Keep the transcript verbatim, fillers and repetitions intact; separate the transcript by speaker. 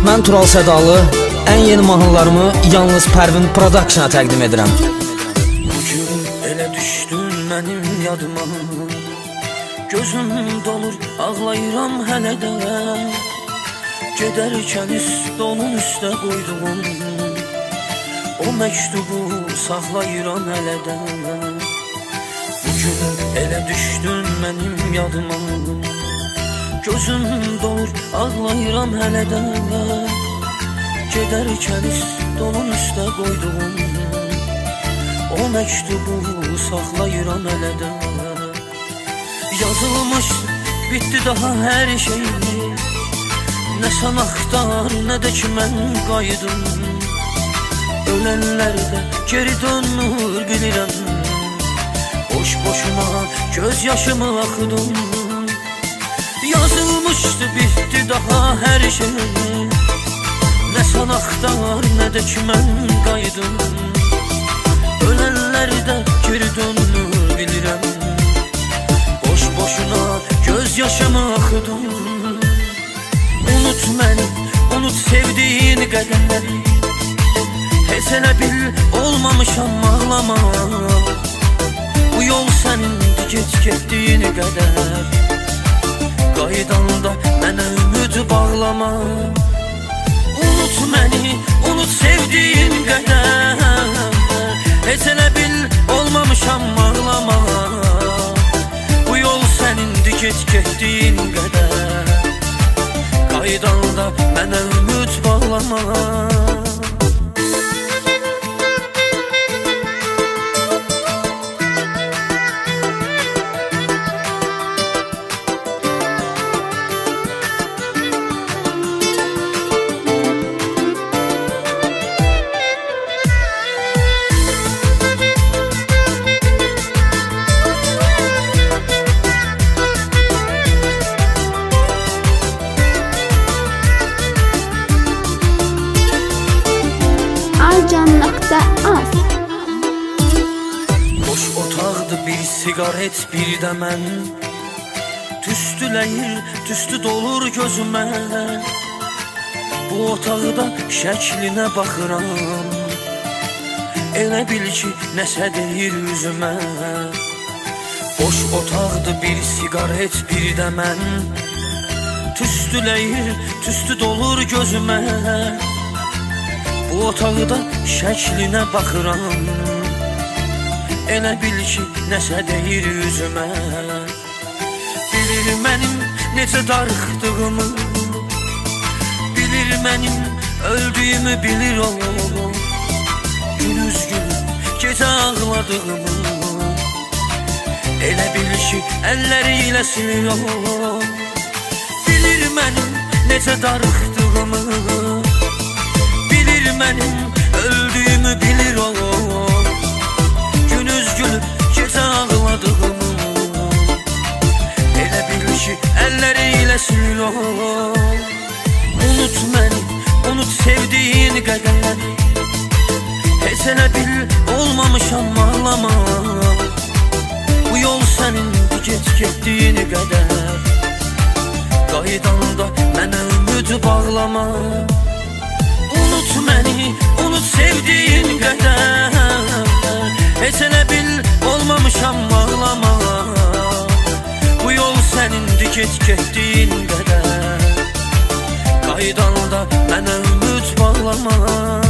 Speaker 1: Mən Tural Sədalı, ən yeni mahnılarımı yalnız Pərvin Production-a təqdim edirəm.
Speaker 2: Bugün elə düşdün mənim yadıma, gözüm dolur, ağlayıram hələ də. Gedərkən stolun üstə qoyduğum o məktubu saxlayıram hələ də. Bugün elə düşdün mənim yadıma, gözüm dolur, ağlayıram hələ də. Gedərkən stolun üstə qoyduğum o məktubu saxlayıram hələ də. Yazılmış, bitdi daha hər şey, nə sən axtar, nə də ki mən qayıdım. Ölənlər də geri dönür bilirəm, boş-boşuna göz yaşımı axıdım. Yazılmışdı, bitdi daha hər şey, nə sən axtar, nə də ki mən qayıdım. Ölənlər də geri dönür bilirəm, boş-boşuna göz yaşımı axıdım. Unut məni, unut sevdiyin qədər, heç elə bil olmamışam ağlama. Bu yol sənindir, geç getdiyin qədər, qaydanda mənə ümid bağlama. Unut məni, unut sevdiyin qədər, heç elə bil olmamışam ağlama. Bu yol sənindir, geç getdiyin qədər, qaydanda mənə ümid bağlama. Boş otaqdı bir sigaret, bir də mən, tüstüləyir, tüstü dolur gözümə. Bu otaqda şəklinə baxıram, elə bil ki nəsə deyir üzümə. Boş otaqdı bir sigaret, bir də mən, tüstüləyir, tüstü dolur gözümə. Bu otaqda şəklinə baxıram, elə bil ki nəsə deyir üzümə. Bilir mənim necə darıxdığımı, bilir mənim öldüyümü bilir o. Gündüz günü gecə ağladığımı, elə bil ki əlləri ilə silir o. Bilir mənim necə darıxdığımı, bilir mənim öldüyümü bilir o. Gündüz gülüb gecə ağladığımı, elə bil ki əlləri ilə silir o. Unut məni, unut sevdiyin qədər, heç elə bil olmamışam ağlama. Bu yol sənindir, geç getdiyin qədər, qaydanda mənə ümid bağlama. Unut məni, unut sevdiyin qədər, heç elə bil olmamışam ağlama. Bu yol sənindir, geç getdiyin qədər, qaydanda mənə ümid bağlama.